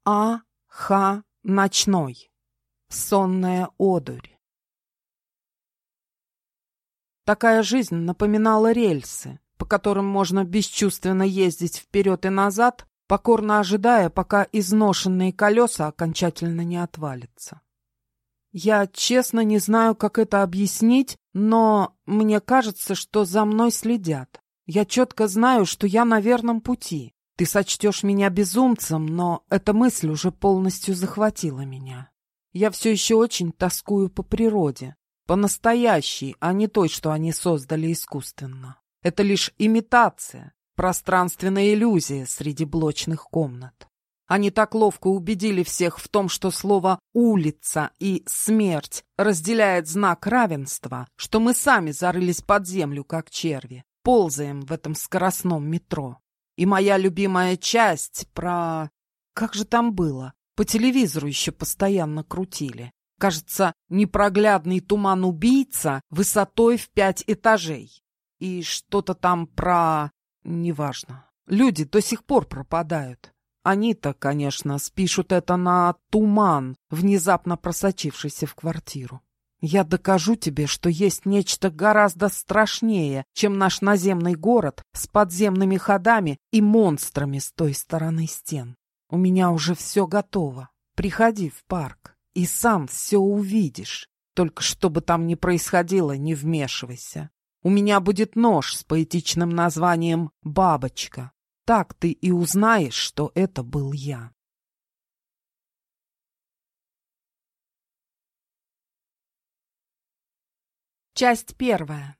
Ночной. Сонная одурь. Такая жизнь напоминала рельсы, по которым можно бесчувственно ездить вперед и назад, покорно ожидая, пока изношенные колеса окончательно не отвалятся. Я честно не знаю, как это объяснить, но мне кажется, что за мной следят. Я четко знаю, что я на верном пути. Ты сочтешь меня безумцем, но эта мысль уже полностью захватила меня. Я все еще очень тоскую по природе, по настоящей, а не той, что они создали искусственно. Это лишь имитация, пространственная иллюзия среди блочных комнат. Они так ловко убедили всех в том, что слово «улица» и «смерть» разделяет знак равенства, что мы сами зарылись под землю, как черви, ползаем в этом скоростном метро. И моя любимая часть про... Как же там было? По телевизору еще постоянно крутили. Кажется, непроглядный туман-убийца высотой в 5 этажей. И что-то там про... Неважно. Люди до сих пор пропадают. Они-то, конечно, спишут это на туман, внезапно просочившийся в квартиру. Я докажу тебе, что есть нечто гораздо страшнее, чем наш наземный город с подземными ходами и монстрами с той стороны стен. У меня уже все готово. Приходи в парк, и сам все увидишь. Только что бы там ни происходило, не вмешивайся. У меня будет нож с поэтичным названием «Бабочка». Так ты и узнаешь, что это был я. Часть первая.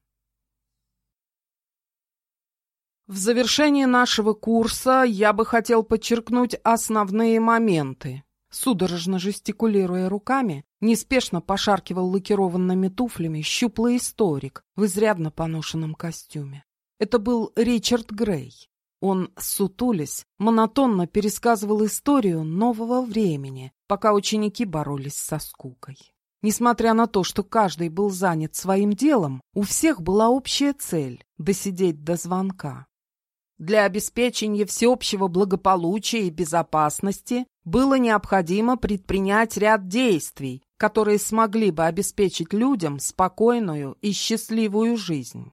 В завершении нашего курса я бы хотел подчеркнуть основные моменты. Судорожно жестикулируя руками, неспешно пошаркивал лакированными туфлями щуплый историк в изрядно поношенном костюме. Это был Ричард Грей. Он, сутулясь, монотонно пересказывал историю нового времени, пока ученики боролись со скукой. Несмотря на то, что каждый был занят своим делом, у всех была общая цель – досидеть до звонка. Для обеспечения всеобщего благополучия и безопасности было необходимо предпринять ряд действий, которые смогли бы обеспечить людям спокойную и счастливую жизнь.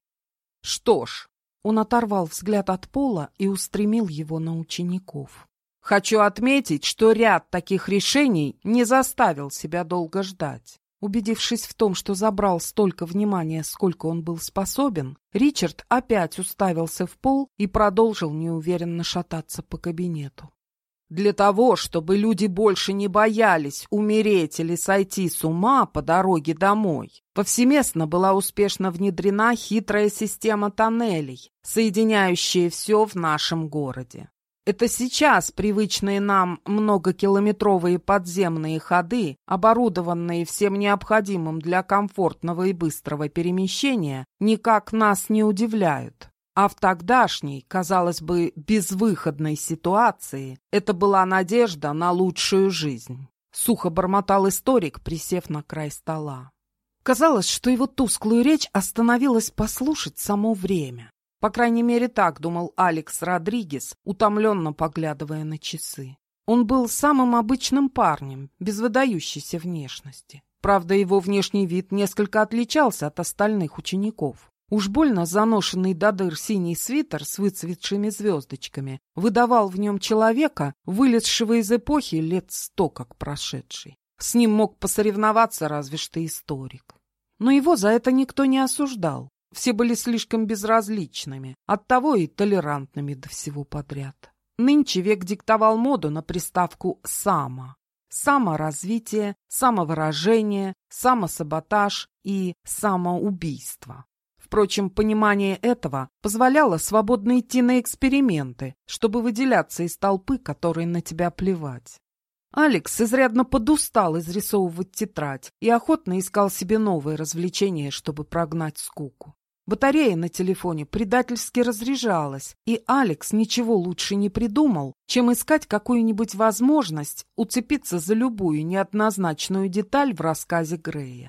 Что ж, он оторвал взгляд от пола и устремил его на учеников. Хочу отметить, что ряд таких решений не заставил себя долго ждать. Убедившись в том, что забрал столько внимания, сколько он был способен, Ричард опять уставился в пол и продолжил неуверенно шататься по кабинету. Для того, чтобы люди больше не боялись умереть или сойти с ума по дороге домой, повсеместно была успешно внедрена хитрая система тоннелей, соединяющая все в нашем городе. Это сейчас привычные нам многокилометровые подземные ходы, оборудованные всем необходимым для комфортного и быстрого перемещения, никак нас не удивляют. А в тогдашней, казалось бы, безвыходной ситуации это была надежда на лучшую жизнь. Сухо бормотал историк, присев на край стола. Казалось, что его тусклую речь остановилось послушать само время. По крайней мере, так думал Алекс Родригес, утомленно поглядывая на часы. Он был самым обычным парнем, без выдающейся внешности. Правда, его внешний вид несколько отличался от остальных учеников. Уж больно заношенный до дыр синий свитер с выцветшими звездочками выдавал в нем человека, вылезшего из эпохи лет 100 как прошедший. С ним мог посоревноваться разве что историк. Но его за это никто не осуждал. Все были слишком безразличными, оттого и толерантными до всего подряд. Нынче век диктовал моду на приставку «само». Саморазвитие, самовыражение, самосаботаж и самоубийство. Впрочем, понимание этого позволяло свободно идти на эксперименты, чтобы выделяться из толпы, которой на тебя плевать. Алекс изрядно подустал изрисовывать тетрадь и охотно искал себе новые развлечения, чтобы прогнать скуку. Батарея на телефоне предательски разряжалась, и Алекс ничего лучше не придумал, чем искать какую-нибудь возможность уцепиться за любую неоднозначную деталь в рассказе Грея. К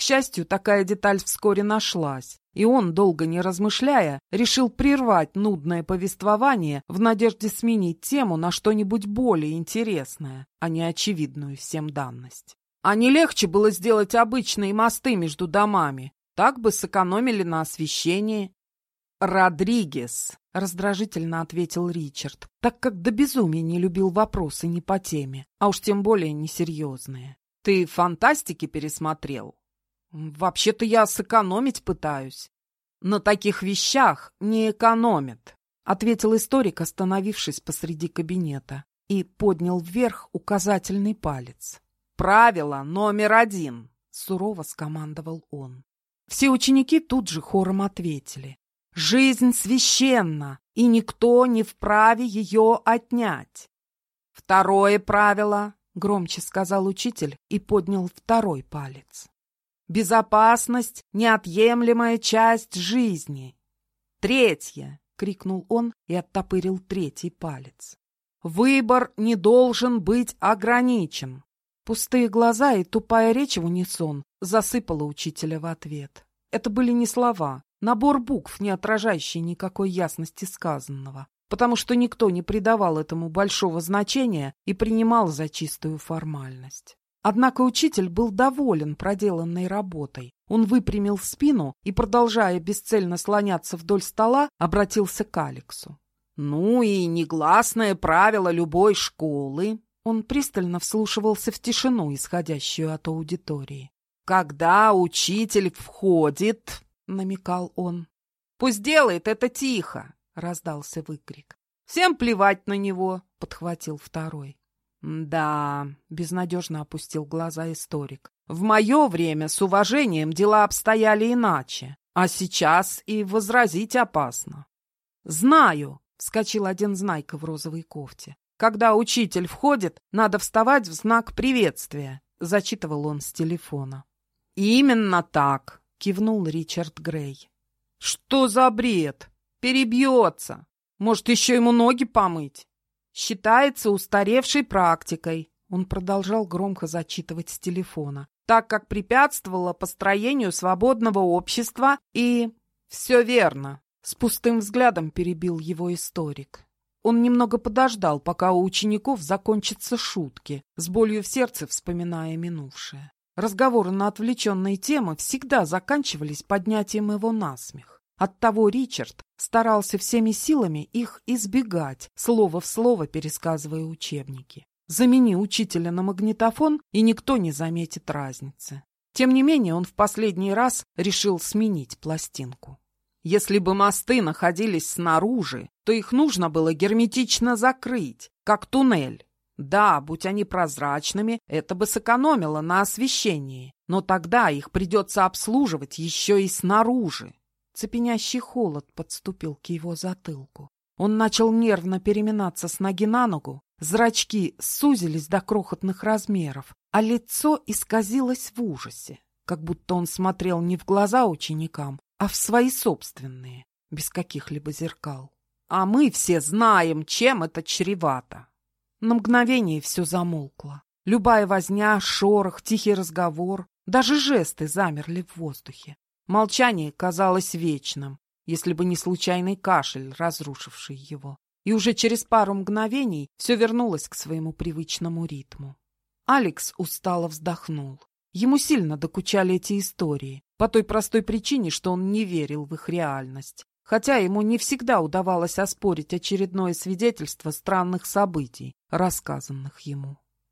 К счастью, такая деталь вскоре нашлась, и он, долго не размышляя, решил прервать нудное повествование в надежде сменить тему на что-нибудь более интересное, а не очевидную всем данность. А не легче было сделать обычные мосты между домами? Так бы сэкономили на освещении. «Родригес», — раздражительно ответил Ричард, так как до безумия не любил вопросы не по теме, а уж тем более несерьезные. «Ты фантастики пересмотрел?» «Вообще-то я сэкономить пытаюсь». «На таких вещах не экономят», — ответил историк, остановившись посреди кабинета, и поднял вверх указательный палец. «Правило номер 1», — сурово скомандовал он. Все ученики тут же хором ответили. «Жизнь священна, и никто не вправе ее отнять». «Второе правило», — громче сказал учитель и поднял второй палец. «Безопасность — неотъемлемая часть жизни». «Третье», — крикнул он и оттопырил третий палец. «Выбор не должен быть ограничен». Пустые глаза и тупая речь в унисон засыпала учителя в ответ. Это были не слова, набор букв, не отражающий никакой ясности сказанного, потому что никто не придавал этому большого значения и принимал за чистую формальность. Однако учитель был доволен проделанной работой. Он выпрямил спину и, продолжая бесцельно слоняться вдоль стола, обратился к Алексу. «Ну и негласное правило любой школы». Он пристально вслушивался в тишину, исходящую от аудитории. «Когда учитель входит», — намекал он. «Пусть делает это тихо», — раздался выкрик. «Всем плевать на него», — подхватил второй. «Да», — безнадежно опустил глаза историк. «В мое время с уважением дела обстояли иначе, а сейчас и возразить опасно». «Знаю», — вскочил один знайка в розовой кофте. «Когда учитель входит, надо вставать в знак приветствия», — зачитывал он с телефона. «Именно так», — кивнул Ричард Грей. «Что за бред? Перебьется. Может, еще ему ноги помыть?» «Считается устаревшей практикой», — он продолжал громко зачитывать с телефона, «так как препятствовало построению свободного общества и...» «Все верно», — с пустым взглядом перебил его историк. Он немного подождал, пока у учеников закончатся шутки, с болью в сердце вспоминая минувшее. Разговоры на отвлеченные темы всегда заканчивались поднятием его насмех. Оттого Ричард старался всеми силами их избегать, слово в слово пересказывая учебники. Замени учителя на магнитофон, и никто не заметит разницы. Тем не менее, он в последний раз решил сменить пластинку. Если бы мосты находились снаружи, то их нужно было герметично закрыть, как туннель. Да, будь они прозрачными, это бы сэкономило на освещении, но тогда их придется обслуживать еще и снаружи. Цепенящий холод подступил к его затылку. Он начал нервно переминаться с ноги на ногу, зрачки сузились до крохотных размеров, а лицо исказилось в ужасе, как будто он смотрел не в глаза ученикам, а в свои собственные, без каких-либо зеркал. А мы все знаем, чем это чревато. На мгновение все замолкло. Любая возня, шорох, тихий разговор, даже жесты замерли в воздухе. Молчание казалось вечным, если бы не случайный кашель, разрушивший его. И уже через пару мгновений все вернулось к своему привычному ритму. Алекс устало вздохнул. Ему сильно докучали эти истории, по той простой причине, что он не верил в их реальность. Хотя ему не всегда удавалось оспорить очередное свидетельство странных событий, рассказанных ему.